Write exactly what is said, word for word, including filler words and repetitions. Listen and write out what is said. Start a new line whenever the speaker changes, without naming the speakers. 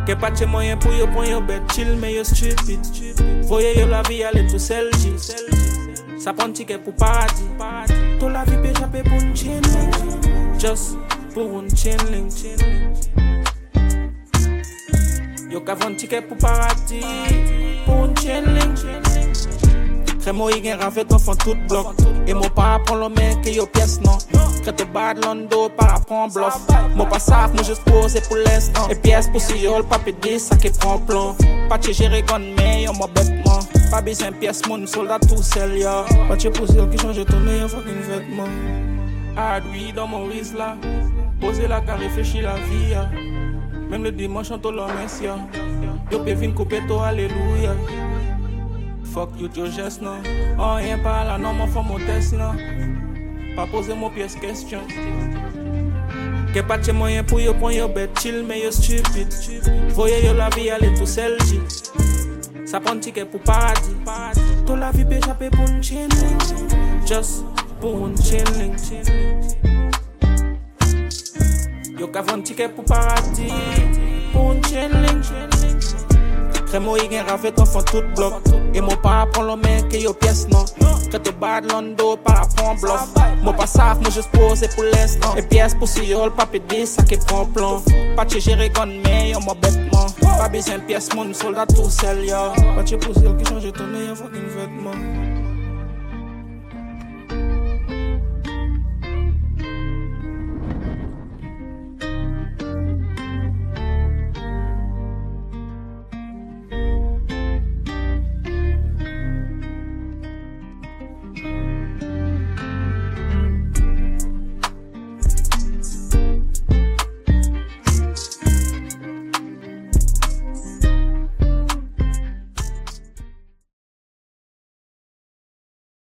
Que pas de moyen pour yo pour yo bête chill mais yo stupide. Voyez yo la vie aller tout seul dit. Ça prend ticket pour paradis. Tout la vie peut échapper pour une chilling. Just pour une chilling. Yo ka vend ticket pour paradis. Pour une chilling. Crémo y gen rafet enfant tout bloc. Et mon pas prend le mec et yo pièce non. Crête te bad londo para prend bluff. Mon pas saf, moi juste posé pour l'instant. Et pièce pour si yo le papier dix ça qui prend plan. Pas de gérer gun mais yo m'a bêtement. Pas besoin pièce mon soldat tout seul ya. Pas de poser qui change ton meilleur fucking vêtement. Hard oui dans mon risque là. Poser la car réfléchir la vie ya. Même le dimanche chante l'homme ya. Yo peux venir couper toi alléluia. Fuck you, Joe Jess, non. Oh, rien par là, non, mon femme, mon test, non. Pas poser mon pièce question. Que pas de moyen pour yo, pour yo bête chill, mais yo stupide. Voyez yo la vie aller tout seul, dit. Ça prend ticket pour paradis. Toute la vie peut échapper pour une chilling. Just pour une chilling. Yo ka vend ticket pour paradis. Pour une chilling. Crémo y gen rafet enfant tout bloc. Et mon pas prend le mec et yo pièce non. Crête te bad londo para prend bluff. Mon pas saf, moi juste posé pour l'instant. Et pièce pour si yo le papier dix ça qui prend plan. Pas de gérer gun mais yo m'a bêtement. Pas besoin pièce mon soldat tout seul ya. Pas de poser qui change ton meilleur fucking vêtement.